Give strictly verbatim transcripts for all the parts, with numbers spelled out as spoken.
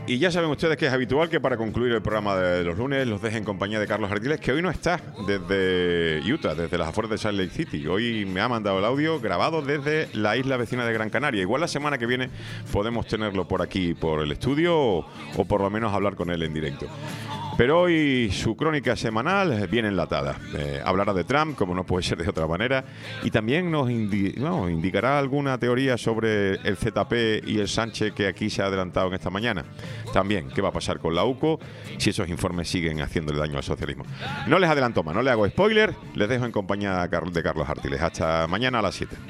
Y ya saben ustedes que es habitual que para concluir el programa de los lunes los deje en compañía de Carlos Artiles, que hoy no está desde Utah, desde las afueras de Salt Lake City. Hoy me ha mandado el audio grabado desde la isla vecina de Gran Canaria. Igual la semana que viene podemos tenerlo por aquí, por el estudio, o, o por lo menos hablar con él en directo. Pero hoy su crónica semanal viene enlatada. Eh, hablará de Trump, como no puede ser de otra manera, y también nos indi- no, indicará alguna teoría sobre el Z P y el Sánchez que aquí se ha adelantado en esta mañana. También, ¿qué va a pasar con la U C O si esos informes siguen haciéndole daño al socialismo? No les adelanto más, no les hago spoiler, les dejo en compañía de Carlos Artiles. Hasta mañana a las siete.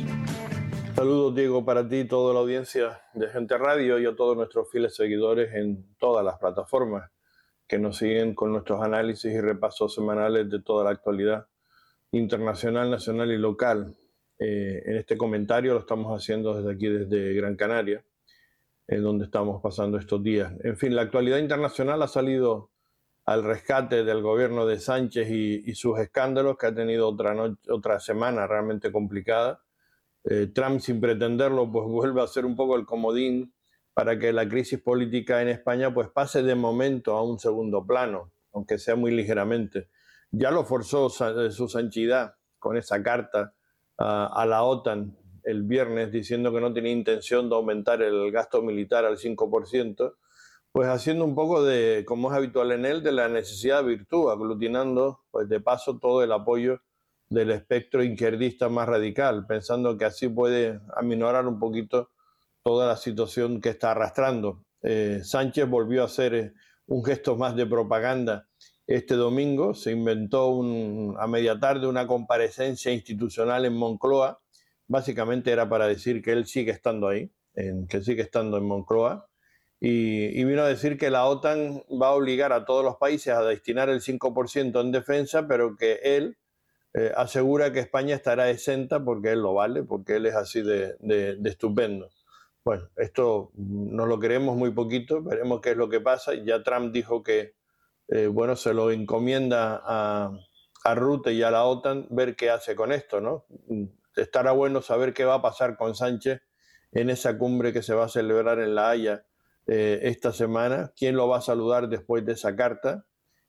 Saludos, Diego, para ti, toda la audiencia de Gente Radio y a todos nuestros fieles seguidores en todas las plataformas que nos siguen con nuestros análisis y repasos semanales de toda la actualidad internacional, nacional y local. Eh, en este comentario lo estamos haciendo desde aquí, desde Gran Canaria, en donde estamos pasando estos días. En fin, la actualidad internacional ha salido al rescate del gobierno de Sánchez y, y sus escándalos, que ha tenido otra, no, otra semana realmente complicada. Eh, Trump, sin pretenderlo, pues vuelve a ser un poco el comodín para que la crisis política en España pues pase de momento a un segundo plano, aunque sea muy ligeramente. Ya lo forzó su santidad con esa carta uh, a la OTAN el viernes diciendo que no tenía intención de aumentar el gasto militar al cinco por ciento, pues haciendo un poco de, como es habitual en él, de la necesidad de virtud, aglutinando pues de paso todo el apoyo del espectro izquierdista más radical, pensando que así puede aminorar un poquito toda la situación que está arrastrando. Eh, Sánchez volvió a hacer eh, un gesto más de propaganda este domingo. Se inventó un, a media tarde una comparecencia institucional en Moncloa. Básicamente era para decir que él sigue estando ahí, en, que sigue estando en Moncloa. Y, y vino a decir que la OTAN va a obligar a todos los países a destinar el cinco por ciento en defensa, pero que él eh, asegura que España estará exenta porque él lo vale, porque él es así de, de, de estupendo. Bueno, esto nos lo creemos muy poquito, veremos qué es lo que pasa. Ya Trump dijo que eh, bueno, se lo encomienda a, a Rutte y a la OTAN ver qué hace con esto, ¿no? Estará bueno saber qué va a pasar con Sánchez en esa cumbre que se va a celebrar en La Haya eh, esta semana, quién lo va a saludar después de esa carta.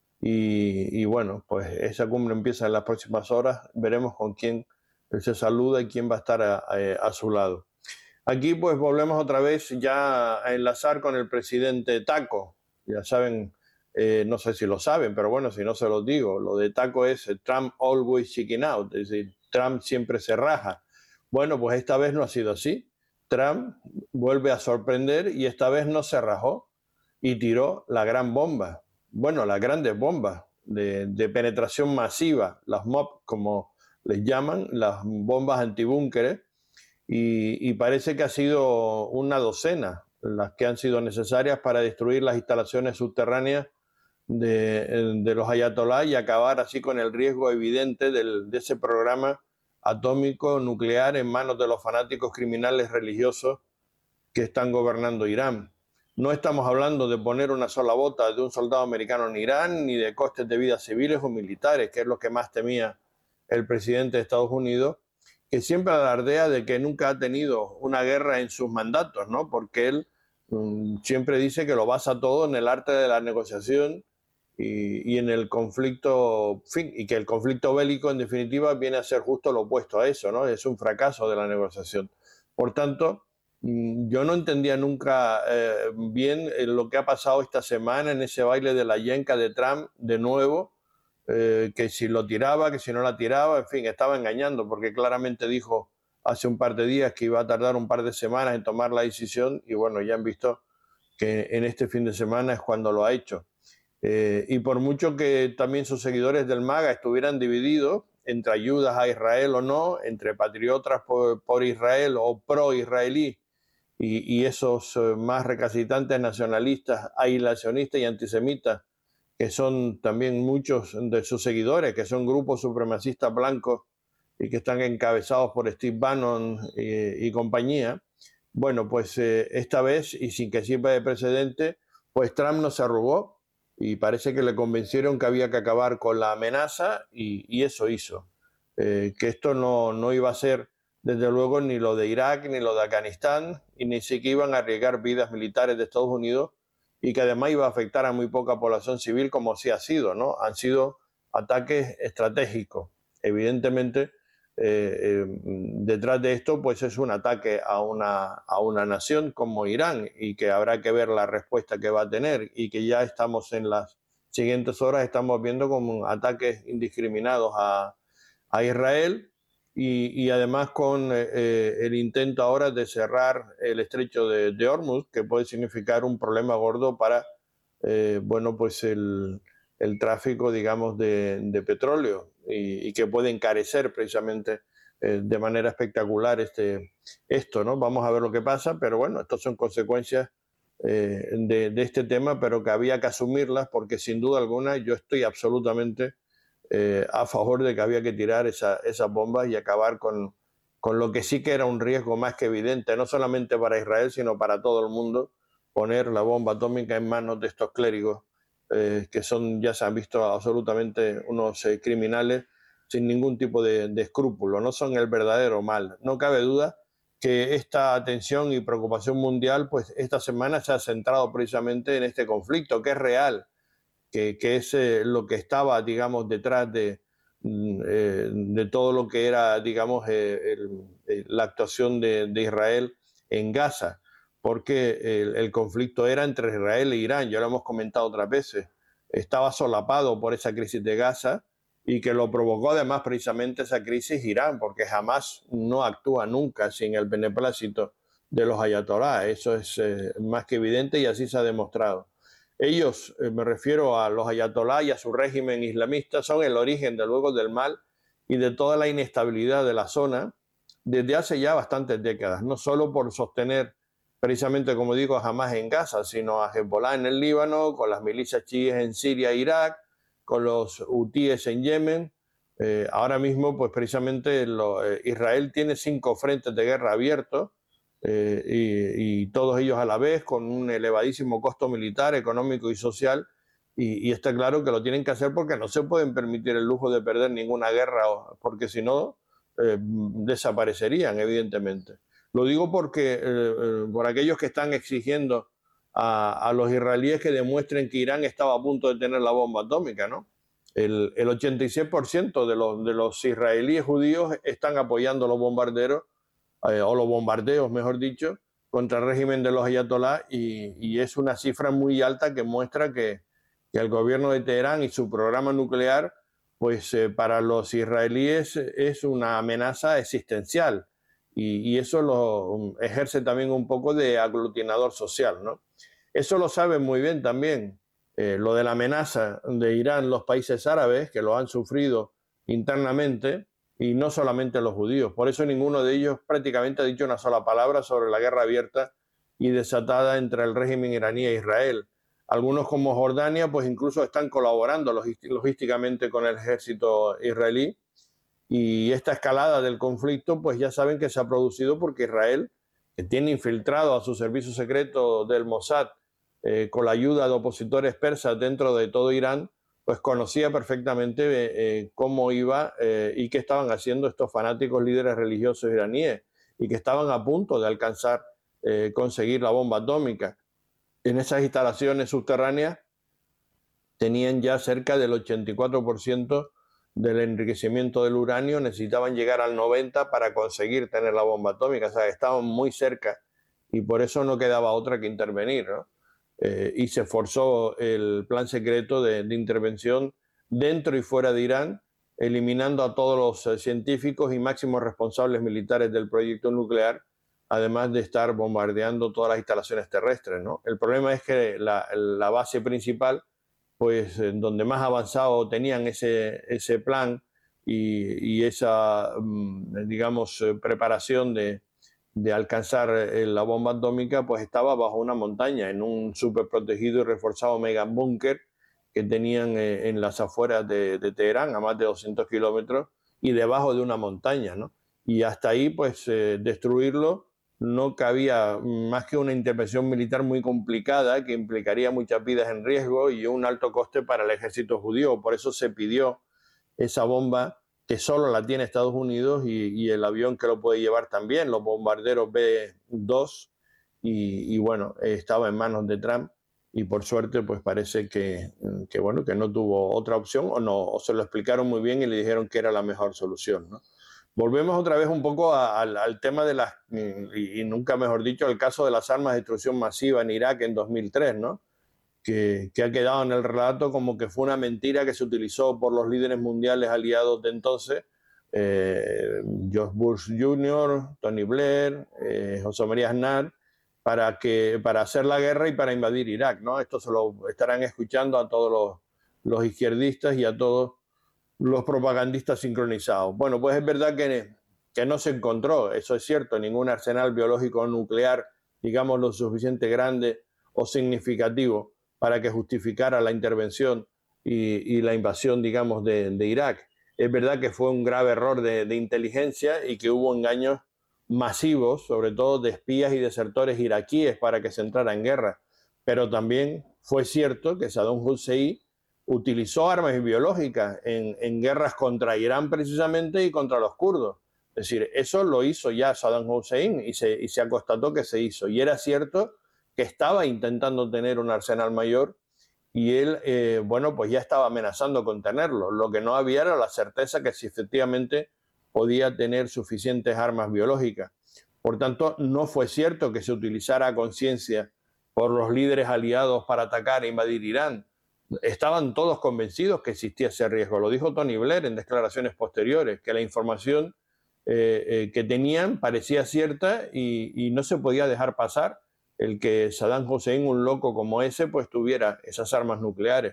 Y, y bueno, pues esa cumbre empieza en las próximas horas, veremos con quién se saluda y quién va a estar a, a, a su lado. Aquí pues volvemos otra vez ya a enlazar con el presidente Taco. Ya saben, eh, no sé si lo saben, pero bueno, si no se los digo, lo de Taco es Trump always chicken out, es decir, Trump siempre se raja. Bueno, pues esta vez no ha sido así. Trump vuelve a sorprender y esta vez no se rajó y tiró la gran bomba. Bueno, las grandes bombas de, de penetración masiva, las M O P como les llaman, las bombas antibúnkeres. Y, y parece que ha sido una docena las que han sido necesarias para destruir las instalaciones subterráneas de, de los ayatolás y acabar así con el riesgo evidente del, de ese programa atómico nuclear en manos de los fanáticos criminales religiosos que están gobernando Irán. No estamos hablando de poner una sola bota de un soldado americano en Irán, ni de costes de vidas civiles o militares, que es lo que más temía el presidente de Estados Unidos, que siempre alardea de que nunca ha tenido una guerra en sus mandatos, ¿no? Porque él um, siempre dice que lo basa todo en el arte de la negociación y, y en el conflicto, fin, y que el conflicto bélico en definitiva viene a ser justo lo opuesto a eso, ¿no? Es un fracaso de la negociación. Por tanto, yo no entendía nunca eh, bien lo que ha pasado esta semana en ese baile de la yenca de Trump de nuevo, eh, que si lo tiraba, que si no la tiraba, en fin, estaba engañando porque claramente dijo hace un par de días que iba a tardar un par de semanas en tomar la decisión y bueno, ya han visto que en este fin de semana es cuando lo ha hecho. Eh, y por mucho que también sus seguidores del MAGA estuvieran divididos entre ayudas a Israel o no, entre patriotas por, por Israel o pro-israelí, Y, y esos más recalcitrantes nacionalistas, aislacionistas y antisemitas, que son también muchos de sus seguidores, que son grupos supremacistas blancos y que están encabezados por Steve Bannon y, y compañía. Bueno, pues eh, esta vez, y sin que sirva de precedente, pues Trump no se arrugó y parece que le convencieron que había que acabar con la amenaza y, y eso hizo. Eh, que esto no, no iba a ser desde luego ni lo de Irak, ni lo de Afganistán, y ni siquiera iban a arriesgar vidas militares de Estados Unidos y que además iba a afectar a muy poca población civil, como sí ha sido, ¿no? Han sido ataques estratégicos. Evidentemente, eh, eh, detrás de esto, pues es un ataque a una, a una nación como Irán, y que habrá que ver la respuesta que va a tener, y que ya estamos en las siguientes horas, estamos viendo como ataques indiscriminados a, a Israel, y, y además con eh, el intento ahora de cerrar el estrecho de, de Hormuz, que puede significar un problema gordo para, eh, bueno, pues el, el tráfico, digamos, de, de petróleo, y, y que puede encarecer precisamente eh, de manera espectacular este, esto, ¿no? Vamos a ver lo que pasa, pero bueno, estas son consecuencias eh, de, de este tema, pero que había que asumirlas, porque sin duda alguna yo estoy absolutamente eh, a favor de que había que tirar esa, esas bombas y acabar con, con lo que sí que era un riesgo más que evidente, no solamente para Israel, sino para todo el mundo, poner la bomba atómica en manos de estos clérigos, eh, que son, ya se han visto, absolutamente unos eh, criminales sin ningún tipo de, de escrúpulo, no son el verdadero mal. No cabe duda que esta atención y preocupación mundial, pues esta semana se ha centrado precisamente en este conflicto, que es real, que, que es eh, lo que estaba, digamos, detrás de, eh, de todo lo que era, digamos, eh, el, el, la actuación de, de Israel en Gaza, porque el, el conflicto era entre Israel e Irán, ya lo hemos comentado otras veces, estaba solapado por esa crisis de Gaza, y que lo provocó además precisamente esa crisis Irán, porque jamás no actúa nunca sin el beneplácito de los ayatolás, eso es eh, más que evidente, y así se ha demostrado. Ellos, eh, me refiero a los ayatolás y a su régimen islamista, son el origen, de luego, del mal y de toda la inestabilidad de la zona desde hace ya bastantes décadas, no solo por sostener precisamente, como digo, a Hamás en Gaza, sino a Hezbollah en el Líbano, con las milicias chiíes en Siria e Irak, con los hutíes en Yemen. Eh, ahora mismo, pues precisamente lo, eh, Israel tiene cinco frentes de guerra abiertos, eh, y, y todos ellos a la vez, con un elevadísimo costo militar, económico y social, y, y está claro que lo tienen que hacer porque no se pueden permitir el lujo de perder ninguna guerra, porque si no, eh, desaparecerían, evidentemente. Lo digo porque eh, eh, por aquellos que están exigiendo a, a los israelíes que demuestren que Irán estaba a punto de tener la bomba atómica, ¿no? El, el ochenta y seis por ciento de los, de los israelíes judíos están apoyando los bombarderos, eh, o los bombardeos, mejor dicho, contra el régimen de los ayatolás, y, y es una cifra muy alta que muestra que, que el gobierno de Teherán y su programa nuclear, pues eh, para los israelíes es una amenaza existencial, y, y eso lo ejerce también un poco de aglutinador social, ¿no? Eso lo saben muy bien también, eh, lo de la amenaza de Irán, los países árabes, que lo han sufrido internamente, y no solamente los judíos. Por eso ninguno de ellos prácticamente ha dicho una sola palabra sobre la guerra abierta y desatada entre el régimen iraní e Israel. Algunos, como Jordania, pues incluso están colaborando logísticamente con el ejército israelí, y esta escalada del conflicto, pues ya saben que se ha producido porque Israel, que tiene infiltrado a su servicio secreto del Mossad, eh, con la ayuda de opositores persas dentro de todo Irán, pues conocía perfectamente eh, cómo iba eh, y qué estaban haciendo estos fanáticos líderes religiosos iraníes, y que estaban a punto de alcanzar, eh, conseguir la bomba atómica. En esas instalaciones subterráneas tenían ya cerca del ochenta y cuatro por ciento del enriquecimiento del uranio, necesitaban llegar al noventa por ciento para conseguir tener la bomba atómica, o sea, estaban muy cerca, y por eso no quedaba otra que intervenir, ¿no? Eh, y se forzó el plan secreto de, de intervención dentro y fuera de Irán, eliminando a todos los eh, científicos y máximos responsables militares del proyecto nuclear, además de estar bombardeando todas las instalaciones terrestres, ¿no? El problema es que la, la base principal, pues eh, donde más avanzado tenían ese, ese plan y, y esa, digamos, preparación de, de alcanzar la bomba atómica, pues estaba bajo una montaña, en un súper protegido y reforzado mega búnker que tenían eh, en las afueras de, de Teherán, a más de doscientos kilómetros, y debajo de una montaña, ¿no? Y hasta ahí, pues, eh, destruirlo no cabía más que una intervención militar muy complicada, que implicaría muchas vidas en riesgo y un alto coste para el ejército judío. Por eso se pidió esa bomba, que solo la tiene Estados Unidos, y, y el avión que lo puede llevar también, los bombarderos B dos, y, y bueno, estaba en manos de Trump, y por suerte pues parece que, que, bueno, que no tuvo otra opción o, no, o se lo explicaron muy bien y le dijeron que era la mejor solución, ¿no? Volvemos otra vez un poco a, a, al tema de las, y, y nunca mejor dicho, al caso de las armas de destrucción masiva en Irak en dos mil tres, ¿no? Que, que ha quedado en el relato como que fue una mentira que se utilizó por los líderes mundiales aliados de entonces, eh, George Bush junior, Tony Blair, eh, José María Aznar, para, que, para hacer la guerra y para invadir Irak, ¿no? Esto se lo estarán escuchando a todos los, los izquierdistas y a todos los propagandistas sincronizados. Bueno, pues es verdad que, que no se encontró, eso es cierto, ningún arsenal biológico nuclear, digamos, lo suficiente grande o significativo para que justificara la intervención y, y la invasión, digamos, de, de Irak. Es verdad que fue un grave error de, de inteligencia y que hubo engaños masivos, sobre todo de espías y desertores iraquíes para que se entrara en guerra. Pero también fue cierto que Saddam Hussein utilizó armas biológicas en, en guerras contra Irán precisamente y contra los kurdos. Es decir, eso lo hizo ya Saddam Hussein y se, y se constató que se hizo. Y era cierto que estaba intentando tener un arsenal mayor y él, eh, bueno, pues ya estaba amenazando con tenerlo. Lo que no había era la certeza que si efectivamente podía tener suficientes armas biológicas. Por tanto, no fue cierto que se utilizara a conciencia por los líderes aliados para atacar e invadir Irán. Estaban todos convencidos que existía ese riesgo. Lo dijo Tony Blair en declaraciones posteriores, que la información eh, eh, que tenían parecía cierta y, y no se podía dejar pasar el que Saddam Hussein, un loco como ese, pues tuviera esas armas nucleares.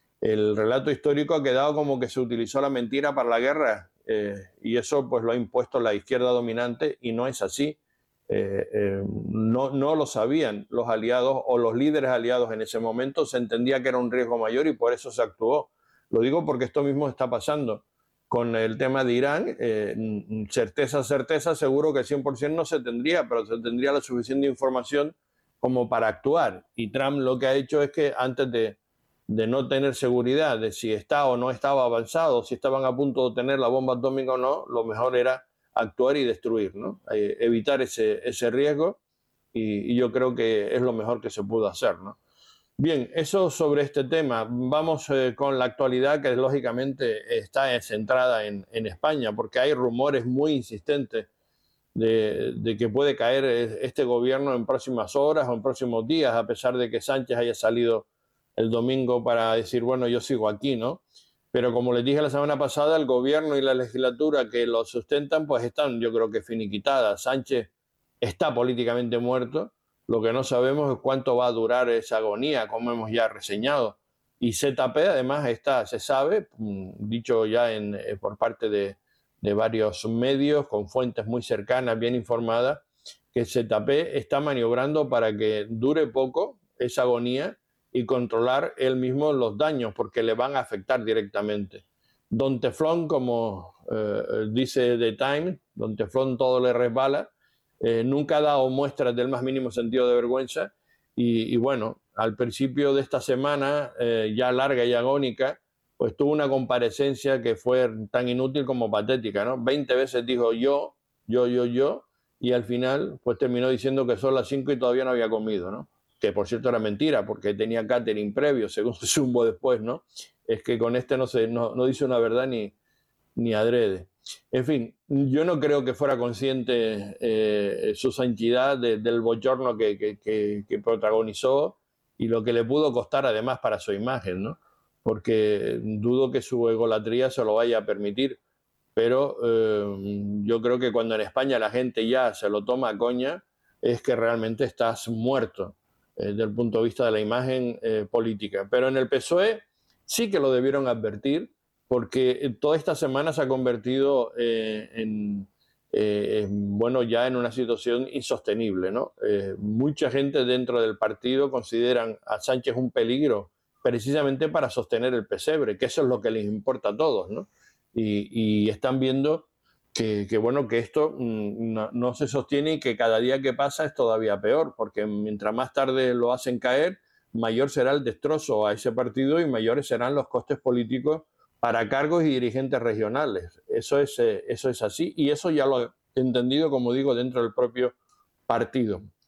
El relato histórico ha quedado como que se utilizó la mentira para la guerra eh, y eso pues lo ha impuesto la izquierda dominante y no es así. Eh, eh, no, no lo sabían los aliados o los líderes aliados en ese momento, se entendía que era un riesgo mayor y por eso se actuó. Lo digo porque esto mismo está pasando con el tema de Irán. Eh, certeza, certeza, seguro que cien por ciento no se tendría, pero se tendría la suficiente información como para actuar. Y Trump lo que ha hecho es que antes de, de no tener seguridad de si está o no estaba avanzado, si estaban a punto de tener la bomba atómica o no, lo mejor era actuar y destruir, ¿no? Eh, evitar ese, ese riesgo y, y yo creo que es lo mejor que se pudo hacer, ¿no? Bien, eso sobre este tema. Vamos eh, con la actualidad que lógicamente está centrada en, en España, porque hay rumores muy insistentes de, de que puede caer este gobierno en próximas horas o en próximos días, a pesar de que Sánchez haya salido el domingo para decir, bueno, yo sigo aquí, ¿no? Pero como les dije la semana pasada, el gobierno y la legislatura que lo sustentan, pues están, yo creo que finiquitadas. Sánchez está políticamente muerto. Lo que no sabemos es cuánto va a durar esa agonía, como hemos ya reseñado. Y Z P, además, está, se sabe, dicho ya en, por parte de, de varios medios, con fuentes muy cercanas, bien informadas, que Z P está maniobrando para que dure poco esa agonía y controlar él mismo los daños, porque le van a afectar directamente. Don Teflón, como eh, dice The Times, Don Teflón todo le resbala, eh, nunca ha dado muestras del más mínimo sentido de vergüenza y, y bueno, al principio de esta semana, eh, ya larga y agónica, pues tuvo una comparecencia que fue tan inútil como patética, ¿no? veinte veces dijo yo, yo, yo, yo, y al final pues terminó diciendo que son las cinco y todavía no había comido, ¿no? Que por cierto era mentira, porque tenía catering previo, según se supo después, ¿no? Es que con este no, se, no, no dice una verdad ni, ni adrede. En fin, yo no creo que fuera consciente eh, su santidad de, del bochorno que, que, que, que protagonizó y lo que le pudo costar además para su imagen, ¿no? Porque dudo que su egolatría se lo vaya a permitir, pero eh, yo creo que cuando en España la gente ya se lo toma a coña, es que realmente estás muerto eh, desde el punto de vista de la imagen eh, política. Pero en el P S O E sí que lo debieron advertir, porque toda esta semana se ha convertido eh, en, eh, bueno, ya en una situación insostenible, ¿no? Eh, mucha gente dentro del partido consideran a Sánchez un peligro precisamente para sostener el pesebre, que eso es lo que les importa a todos, ¿no? Y, y están viendo que, que, bueno, que esto no, no se sostiene y que cada día que pasa es todavía peor, porque mientras más tarde lo hacen caer, mayor será el destrozo a ese partido y mayores serán los costes políticos para cargos y dirigentes regionales. Eso es, eso es así y eso ya lo he entendido, como digo, dentro del propio partido.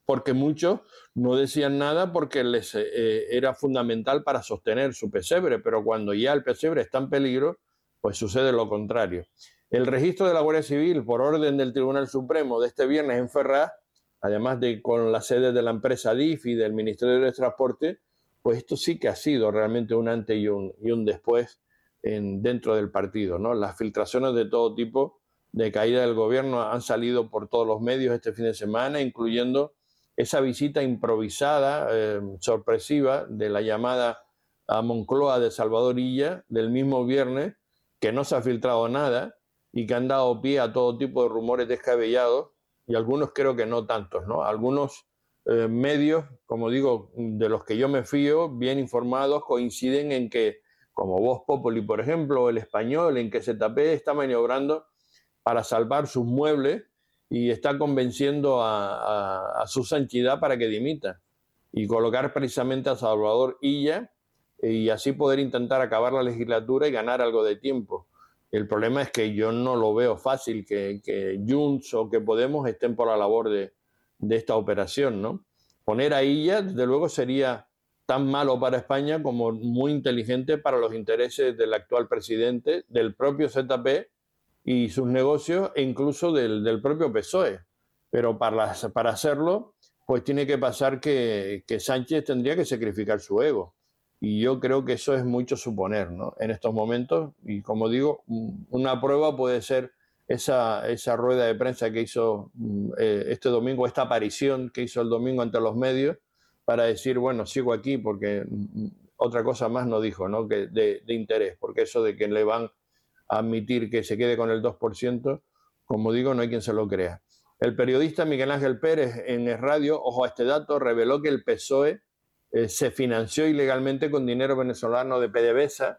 porque muchos no decían nada porque les eh, era fundamental para sostener su pesebre, pero cuando ya el pesebre está en peligro, pues sucede lo contrario. El registro de la Guardia Civil, por orden del Tribunal Supremo de este viernes en Ferraz, además de con la sede de la empresa D I F y del Ministerio de Transporte, pues esto sí que ha sido realmente un antes y un, y un después en, dentro del partido, ¿no? Las filtraciones de todo tipo de caída del gobierno han salido por todos los medios este fin de semana, incluyendo esa visita improvisada, eh, sorpresiva, de la llamada a Moncloa de Salvador Illa del mismo viernes, que no se ha filtrado nada y que han dado pie a todo tipo de rumores descabellados, y algunos creo que no tantos, ¿no? Algunos eh, medios, como digo, de los que yo me fío, bien informados, coinciden en que, como Voz Populi, por ejemplo, o El Español, en que Z P está maniobrando para salvar sus muebles y está convenciendo a, a, a su santidad para que dimita y colocar precisamente a Salvador Illa y así poder intentar acabar la legislatura y ganar algo de tiempo. El problema es que yo no lo veo fácil que, que Junts o que Podemos estén por la labor de, de esta operación, ¿no? Poner a Illa, desde luego, sería tan malo para España como muy inteligente para los intereses del actual presidente, del propio Z P y sus negocios, e incluso del, del propio P S O E. Pero para, para hacerlo, pues tiene que pasar que, que Sánchez tendría que sacrificar su ego. Y yo creo que eso es mucho suponer, ¿no? En estos momentos. Y como digo, una prueba puede ser esa, esa rueda de prensa que hizo eh, este domingo, esta aparición que hizo el domingo ante los medios, para decir, bueno, sigo aquí, porque otra cosa más no dijo, ¿no? Que de, de interés, porque eso de que le van a admitir que se quede con el dos por ciento, como digo, no hay quien se lo crea. El periodista Miguel Ángel Pérez en el radio, ojo a este dato, reveló que el P S O E eh, se financió ilegalmente con dinero venezolano de PDVSA,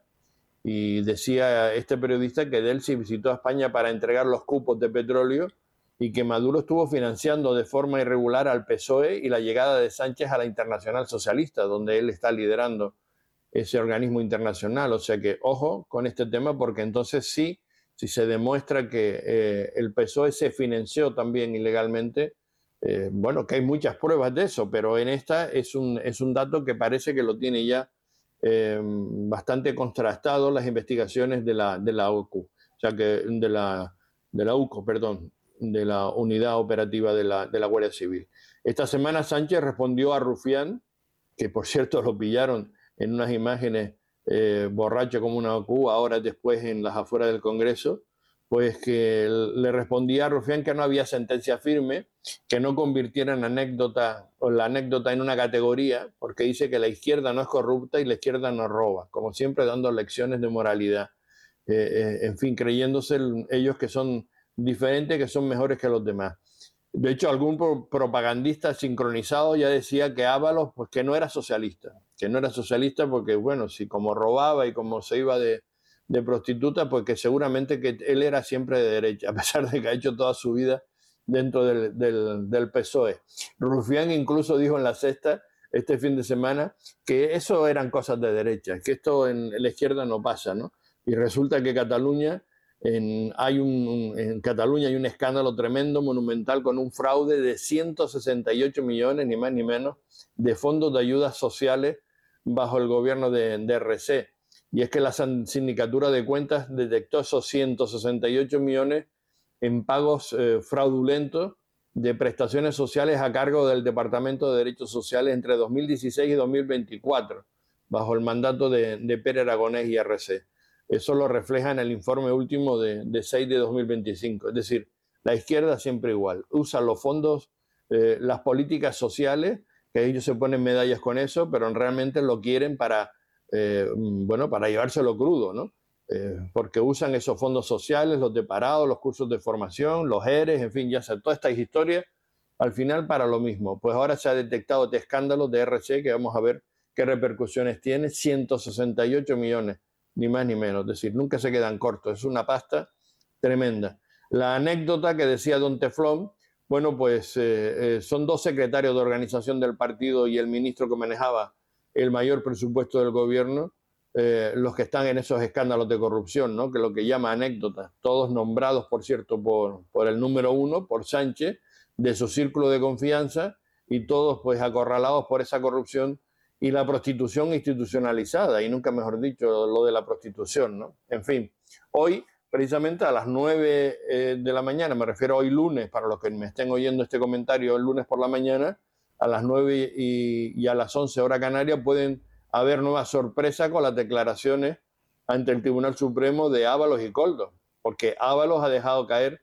y decía este periodista que Delcy visitó a España para entregar los cupos de petróleo y que Maduro estuvo financiando de forma irregular al P S O E y la llegada de Sánchez a la Internacional Socialista, donde él está liderando ese organismo internacional. O sea que, ojo con este tema, porque entonces sí, si se demuestra que eh, el P S O E se financió también ilegalmente, eh, bueno, que hay muchas pruebas de eso, pero en esta es un, es un dato que parece que lo tiene ya eh, bastante contrastado las investigaciones de la, de la U C U, o sea que de la, de la U C O, perdón, de la Unidad Operativa de la, de la Guardia Civil. Esta semana Sánchez respondió a Rufián, que por cierto lo pillaron en unas imágenes eh, borracho como una U C U, ahora después en las afueras del Congreso, pues que le respondía a Rufián que no había sentencia firme, que no convirtieran anécdota o la anécdota en una categoría, porque dice que la izquierda no es corrupta y la izquierda no roba, como siempre dando lecciones de moralidad. Eh, eh, en fin, creyéndose ellos que son diferentes, que son mejores que los demás. De hecho, algún pro propagandista sincronizado ya decía que Ábalos, pues que no era socialista, que no era socialista porque, bueno, si como robaba y como se iba de, de prostituta, pues que seguramente que él era siempre de derecha, a pesar de que ha hecho toda su vida dentro del, del, del P S O E. Rufián incluso dijo en La Sexta este fin de semana que eso eran cosas de derecha, que esto en, en la izquierda no pasa, ¿no? Y resulta que Cataluña, en, hay un, en Cataluña hay un escándalo tremendo, monumental, con un fraude de ciento sesenta y ocho millones, ni más ni menos, de fondos de ayudas sociales bajo el gobierno de, de R C. Y es que la Sindicatura de Cuentas detectó esos ciento sesenta y ocho millones en pagos eh, fraudulentos de prestaciones sociales a cargo del Departamento de Derechos Sociales entre dos mil dieciséis y dos mil veinticuatro, bajo el mandato de, de Pere Aragonés y R C. Eso lo refleja en el informe último de, de seis de dos mil veinticinco. Es decir, la izquierda siempre igual. Usa los fondos, eh, las políticas sociales, que ellos se ponen medallas con eso, pero realmente lo quieren para, eh, bueno, para llevárselo crudo, ¿no? Eh, porque usan esos fondos sociales, los de parados, los cursos de formación, los E R Es, en fin, ya sea todas estas historias, al final para lo mismo. Pues ahora se ha detectado este escándalo de R C, que vamos a ver qué repercusiones tiene, ciento sesenta y ocho millones, ni más ni menos, es decir, nunca se quedan cortos, es una pasta tremenda. La anécdota que decía Don Teflón, bueno, pues eh, eh, son dos secretarios de organización del partido y el ministro que manejaba el mayor presupuesto del gobierno, Eh, los que están en esos escándalos de corrupción, ¿no? Que lo que llama anécdotas, todos nombrados, por cierto, por, por el número uno, por Sánchez, de su círculo de confianza, y todos pues acorralados por esa corrupción y la prostitución institucionalizada, y nunca mejor dicho lo de la prostitución, ¿no? En fin, hoy precisamente a las nueve eh, de la mañana, me refiero a hoy lunes, para los que me estén oyendo este comentario el lunes por la mañana, a las nueve y, y a las once hora canaria pueden haber nuevas sorpresas con las declaraciones ante el Tribunal Supremo de Ábalos y Koldo, porque Ábalos ha dejado caer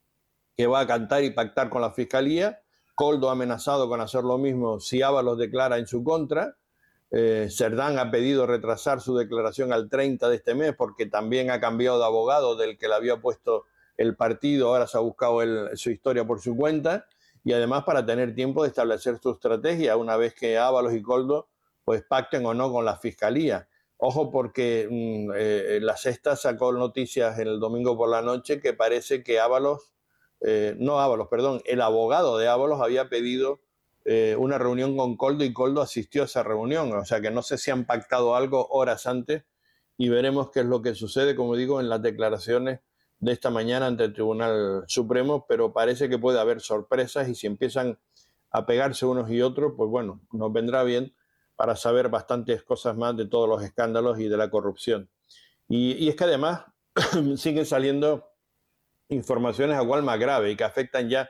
que va a cantar y pactar con la Fiscalía, Koldo ha amenazado con hacer lo mismo si Ábalos declara en su contra, eh, Cerdán ha pedido retrasar su declaración al treinta de este mes porque también ha cambiado de abogado del que le había puesto el partido, ahora se ha buscado el, su historia por su cuenta, y además para tener tiempo de establecer su estrategia una vez que Ábalos y Koldo pues pacten o no con la Fiscalía. Ojo porque mmm, eh, la Sexta sacó noticias el domingo por la noche que parece que Ábalos, eh, no Ábalos, perdón, el abogado de Ábalos había pedido eh, una reunión con Koldo y Koldo asistió a esa reunión. O sea que no sé si han pactado algo horas antes y veremos qué es lo que sucede, como digo, en las declaraciones de esta mañana ante el Tribunal Supremo, pero parece que puede haber sorpresas y si empiezan a pegarse unos y otros, pues bueno, nos vendrá bien para saber bastantes cosas más de todos los escándalos y de la corrupción. Y, y es que además siguen saliendo informaciones a cual más grave y que afectan ya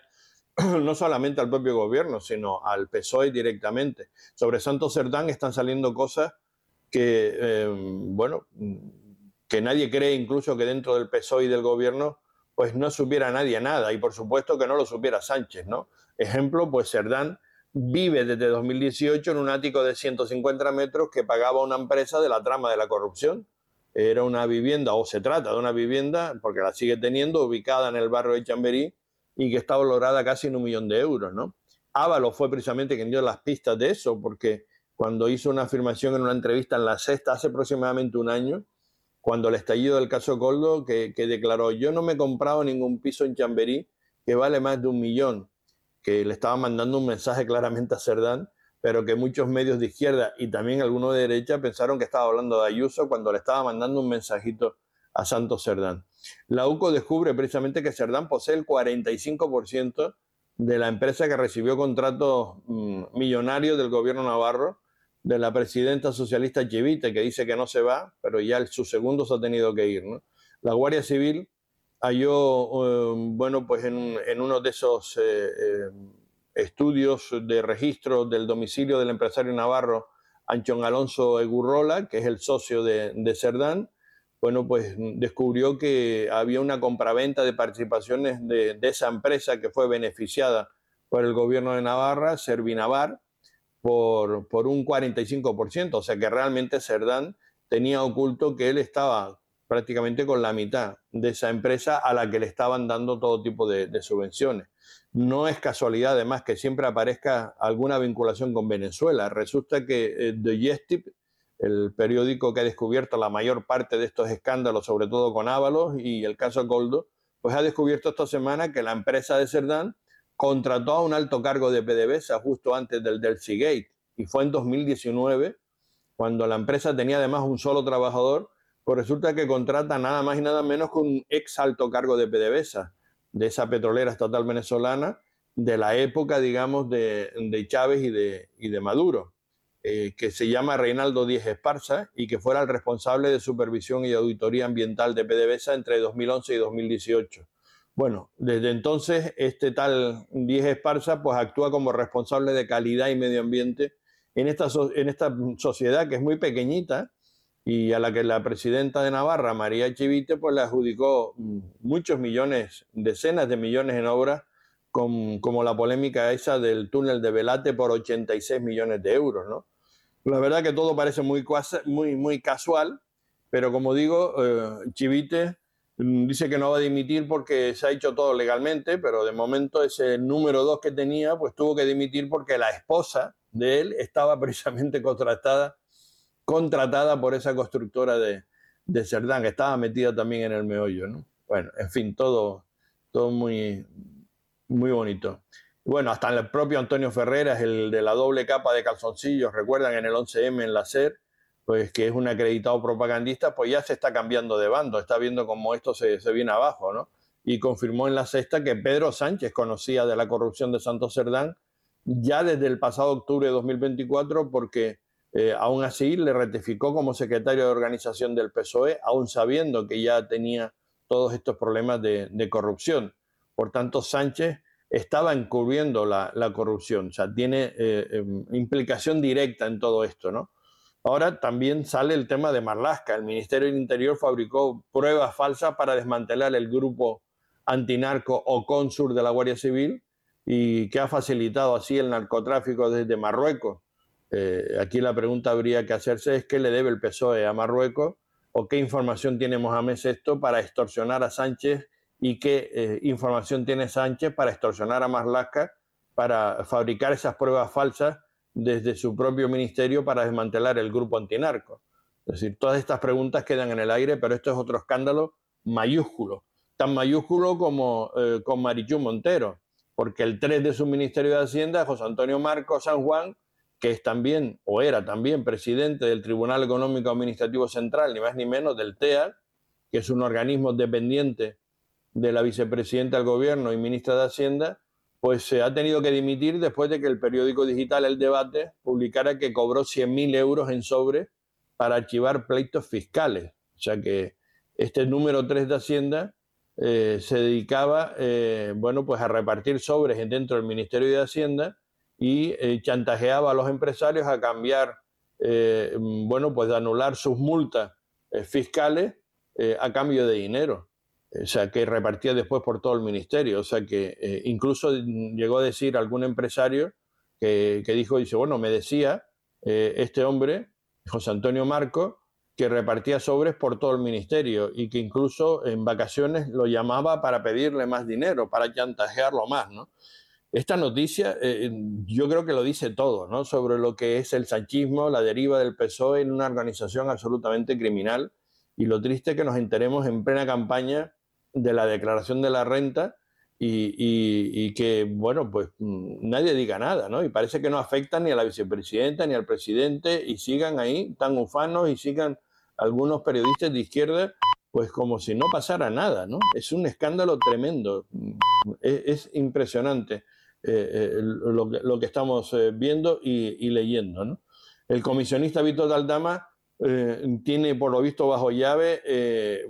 no solamente al propio gobierno, sino al P S O E directamente. Sobre Santos Cerdán están saliendo cosas que, eh, bueno, que nadie cree, incluso que dentro del P S O E y del gobierno, pues no supiera nadie nada, y por supuesto que no lo supiera Sánchez, ¿no? Ejemplo, pues Cerdán vive desde dos mil dieciocho en un ático de ciento cincuenta metros que pagaba una empresa de la trama de la corrupción. Era una vivienda, o se trata de una vivienda, porque la sigue teniendo, ubicada en el barrio de Chamberí y que está valorada casi en un millón de euros, ¿no? Ábalos fue precisamente quien dio las pistas de eso, porque cuando hizo una afirmación en una entrevista en La Sexta hace aproximadamente un año, cuando el estallido del caso Koldo, que, que declaró: yo no me he comprado ningún piso en Chamberí que vale más de un millón, que le estaba mandando un mensaje claramente a Cerdán, pero que muchos medios de izquierda y también algunos de derecha pensaron que estaba hablando de Ayuso cuando le estaba mandando un mensajito a Santos Cerdán. La U C O descubre precisamente que Cerdán posee el cuarenta y cinco por ciento de la empresa que recibió contratos mmm, millonarios del gobierno navarro, de la presidenta socialista Chivite, que dice que no se va, pero ya el, su segundo se ha tenido que ir, ¿no? La Guardia Civil halló, eh, bueno, pues en, en uno de esos eh, eh, estudios de registro del domicilio del empresario navarro Anchón Alonso Egurrola, que es el socio de, de Cerdán, bueno, pues descubrió que había una compraventa de participaciones de, de esa empresa que fue beneficiada por el gobierno de Navarra, Servinavar, por, por un cuarenta y cinco por ciento. O sea que realmente Cerdán tenía oculto que él estaba prácticamente con la mitad de esa empresa a la que le estaban dando todo tipo de, de subvenciones. No es casualidad, además, que siempre aparezca alguna vinculación con Venezuela. Resulta que eh, The Yestip, el periódico que ha descubierto la mayor parte de estos escándalos, sobre todo con Ábalos y el caso Koldo, pues ha descubierto esta semana que la empresa de Cerdán contrató a un alto cargo de PDVSA justo antes del Delcy Gate, y fue en dos mil diecinueve, cuando la empresa tenía además un solo trabajador, pues resulta que contrata nada más y nada menos que un ex alto cargo de PDVSA, de esa petrolera estatal venezolana, de la época, digamos, de, de Chávez y de, y de Maduro, eh, que se llama Reinaldo Díez Esparza y que fuera el responsable de supervisión y auditoría ambiental de PDVSA entre dos mil once y dos mil dieciocho. Bueno, desde entonces este tal Díez Esparza pues actúa como responsable de calidad y medio ambiente en esta, en esta sociedad que es muy pequeñita y a la que la presidenta de Navarra, María Chivite, pues le adjudicó muchos millones, decenas de millones en obras, con, como la polémica esa del túnel de Velate por ochenta y seis millones de euros, ¿no? La verdad que todo parece muy, muy, muy casual, pero como digo, eh, Chivite dice que no va a dimitir porque se ha hecho todo legalmente, pero de momento ese número dos que tenía, pues tuvo que dimitir porque la esposa de él estaba precisamente contratada, contratada por esa constructora de, de Cerdán, que estaba metida también en el meollo, ¿no? Bueno, en fin, todo, todo muy, muy bonito. Bueno, hasta el propio Antonio Ferreras, el de la doble capa de calzoncillos, recuerdan en el once eme en la SER, pues que es un acreditado propagandista, pues ya se está cambiando de bando, está viendo cómo esto se, se viene abajo, ¿no? Y confirmó en La Sexta que Pedro Sánchez conocía de la corrupción de Santos Cerdán ya desde el pasado octubre de dos mil veinticuatro, porque eh, aún así le ratificó como secretario de organización del P S O E, aún sabiendo que ya tenía todos estos problemas de, de corrupción. Por tanto, Sánchez estaba encubriendo la, la corrupción, o sea, tiene eh, eh, implicación directa en todo esto, ¿no? Ahora también sale el tema de Marlaska. El Ministerio del Interior fabricó pruebas falsas para desmantelar el grupo antinarco o Consur de la Guardia Civil, y que ha facilitado así el narcotráfico desde Marruecos. Eh, aquí la pregunta habría que hacerse es qué le debe el P S O E a Marruecos, o qué información tiene Mohamed sexto para extorsionar a Sánchez, y qué eh, información tiene Sánchez para extorsionar a Marlaska, para fabricar esas pruebas falsas desde su propio ministerio para desmantelar el grupo antinarco. Es decir, todas estas preguntas quedan en el aire, pero esto es otro escándalo mayúsculo, tan mayúsculo como eh, con Marichu Montero, porque el tres de su Ministerio de Hacienda, José Antonio Marcos San Juan, que es también, o era también, presidente del Tribunal Económico Administrativo Central, ni más ni menos del T E A, que es un organismo dependiente de la vicepresidenta del Gobierno y ministra de Hacienda, pues se ha tenido que dimitir después de que el periódico digital El Debate publicara que cobró cien mil euros en sobre para archivar pleitos fiscales. O sea que este número tres de Hacienda eh, se dedicaba eh, bueno, pues a repartir sobres dentro del Ministerio de Hacienda y eh, chantajeaba a los empresarios a cambiar, eh, bueno, pues de anular sus multas eh, fiscales eh, a cambio de dinero. O sea, que repartía después por todo el ministerio. O sea, que eh, incluso llegó a decir algún empresario que, que dijo, dice, bueno, me decía eh, este hombre, José Antonio Marcos, que repartía sobres por todo el ministerio y que incluso en vacaciones lo llamaba para pedirle más dinero, para chantajearlo más, ¿no? Esta noticia eh, yo creo que lo dice todo, ¿no? Sobre lo que es el sanchismo, la deriva del P S O E en una organización absolutamente criminal, y lo triste es que nos enteremos en plena campaña de la declaración de la renta y, y, y que, bueno, pues nadie diga nada, ¿no? Y parece que no afecta ni a la vicepresidenta ni al presidente, y sigan ahí tan ufanos y sigan algunos periodistas de izquierda pues como si no pasara nada, ¿no? Es un escándalo tremendo, es, es impresionante eh, eh, lo, lo que estamos eh, viendo y, y leyendo, ¿no? El comisionista Víctor Aldama eh, tiene, por lo visto, bajo llave eh,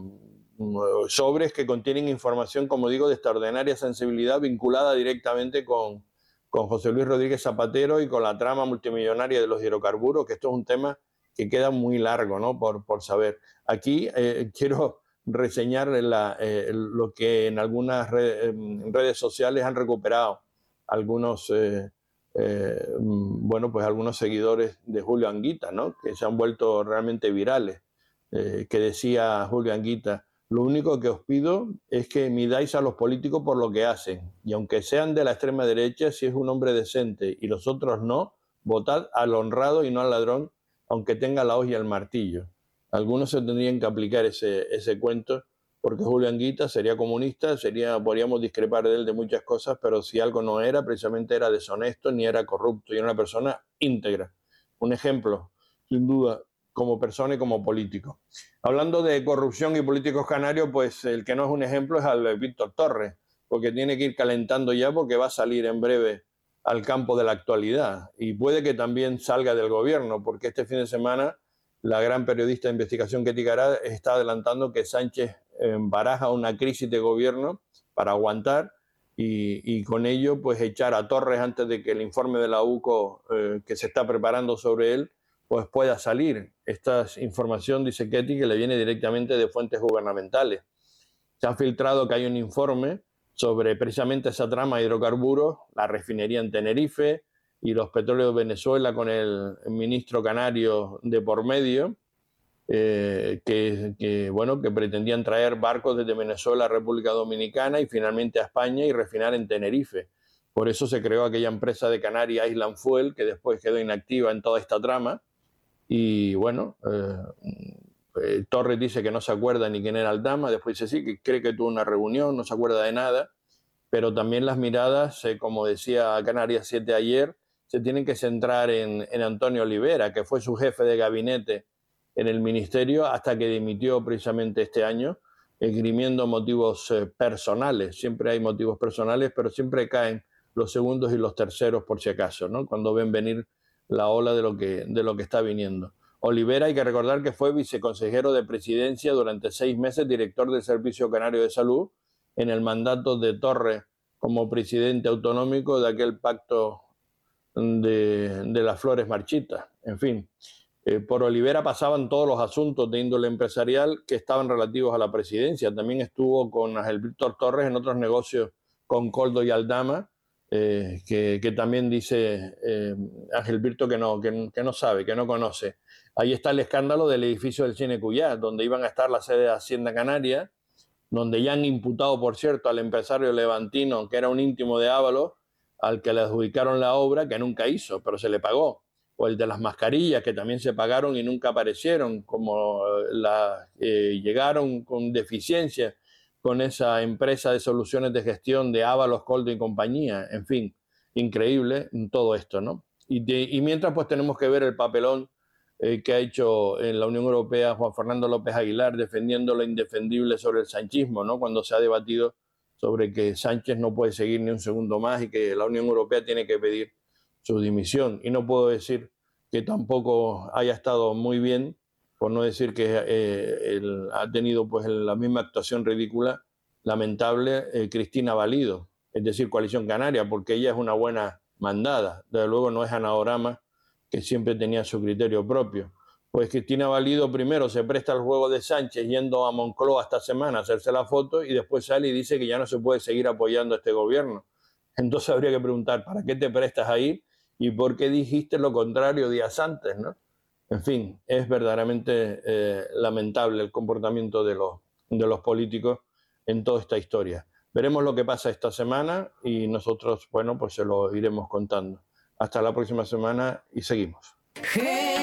sobres que contienen información, como digo, de extraordinaria sensibilidad, vinculada directamente con, con José Luis Rodríguez Zapatero y con la trama multimillonaria de los hidrocarburos, que esto es un tema que queda muy largo, ¿no? por, por saber. Aquí eh, quiero reseñar la, eh, lo que en algunas red, en redes sociales han recuperado algunos, eh, eh, bueno, pues algunos seguidores de Julio Anguita, ¿no? Que se han vuelto realmente virales, eh, que decía Julio Anguita: lo único que os pido es que midáis a los políticos por lo que hacen, y aunque sean de la extrema derecha, si es un hombre decente y los otros no, votad al honrado y no al ladrón, aunque tenga la hoz y el martillo. Algunos se tendrían que aplicar ese, ese cuento, porque Julio Anguita sería comunista, sería, podríamos discrepar de él de muchas cosas, pero si algo no era, precisamente era deshonesto, ni era corrupto, y era una persona íntegra. Un ejemplo, sin duda, como persona y como político. Hablando de corrupción y políticos canarios, pues el que no es un ejemplo es al Víctor Torres, porque tiene que ir calentando ya, porque va a salir en breve al campo de la actualidad, y puede que también salga del gobierno, porque este fin de semana la gran periodista de investigación Ketty Garat está adelantando que Sánchez baraja una crisis de gobierno para aguantar y, y con ello pues echar a Torres antes de que el informe de la U C O eh, que se está preparando sobre él pues pueda salir. Esta información, dice Ketty, que le viene directamente de fuentes gubernamentales. Se ha filtrado que hay un informe sobre precisamente esa trama de hidrocarburos, la refinería en Tenerife y los petróleos de Venezuela, con el ministro canario de por medio, eh, que, que, bueno, que pretendían traer barcos desde Venezuela a República Dominicana y finalmente a España y refinar en Tenerife. Por eso se creó aquella empresa de Canarias, Island Fuel, que después quedó inactiva en toda esta trama. Y bueno, eh, eh, Torres dice que no se acuerda ni quién era Aldama, después dice sí, que cree que tuvo una reunión, no se acuerda de nada, pero también las miradas, eh, como decía Canarias siete ayer, se tienen que centrar en, en Antonio Olivera, que fue su jefe de gabinete en el ministerio hasta que dimitió precisamente este año, esgrimiendo motivos eh, personales. Siempre hay motivos personales, pero siempre caen los segundos y los terceros por si acaso, ¿no? Cuando ven venir la ola de lo que, de lo que está viniendo. Olivera, hay que recordar que fue viceconsejero de presidencia durante seis meses, director del Servicio Canario de Salud, en el mandato de Torres como presidente autonómico de aquel pacto de, de las flores marchitas. En fin, eh, por Olivera pasaban todos los asuntos de índole empresarial que estaban relativos a la presidencia. También estuvo con Ángel Víctor Torres en otros negocios con Coldo y Aldama, eh, que, que también dice eh, Ángel Víctor que no, que, que no sabe, que no conoce. Ahí está el escándalo del edificio del Cine Cuyá, donde iban a estar la sede de Hacienda Canaria, donde ya han imputado, por cierto, al empresario levantino, que era un íntimo de Ábalos, al que le adjudicaron la obra, que nunca hizo, pero se le pagó. O el de las mascarillas, que también se pagaron y nunca aparecieron, como la, eh, llegaron con deficiencias con esa empresa de soluciones de gestión de Ábalos, Coldo y compañía. En fin, increíble todo esto, ¿no? Y, de, y mientras, pues tenemos que ver el papelón eh, que ha hecho en la Unión Europea Juan Fernando López Aguilar defendiendo lo indefendible sobre el sanchismo, ¿no? Cuando se ha debatido sobre que Sánchez no puede seguir ni un segundo más y que la Unión Europea tiene que pedir su dimisión. Y no puedo decir que tampoco haya estado muy bien, por no decir que eh, él ha tenido pues la misma actuación ridícula, lamentable, eh, Cristina Valido, es decir, Coalición Canaria, porque ella es una buena mandada. Desde luego no es Ana Orama, que siempre tenía su criterio propio. Pues Cristina Valido primero se presta al juego de Sánchez yendo a Moncloa esta semana a hacerse la foto y después sale y dice que ya no se puede seguir apoyando a este gobierno. Entonces habría que preguntar, ¿para qué te prestas ahí y por qué dijiste lo contrario días antes, ¿no? En fin, es verdaderamente eh, lamentable el comportamiento de los, de los políticos en toda esta historia. Veremos lo que pasa esta semana y nosotros, bueno, pues se lo iremos contando. Hasta la próxima semana y seguimos.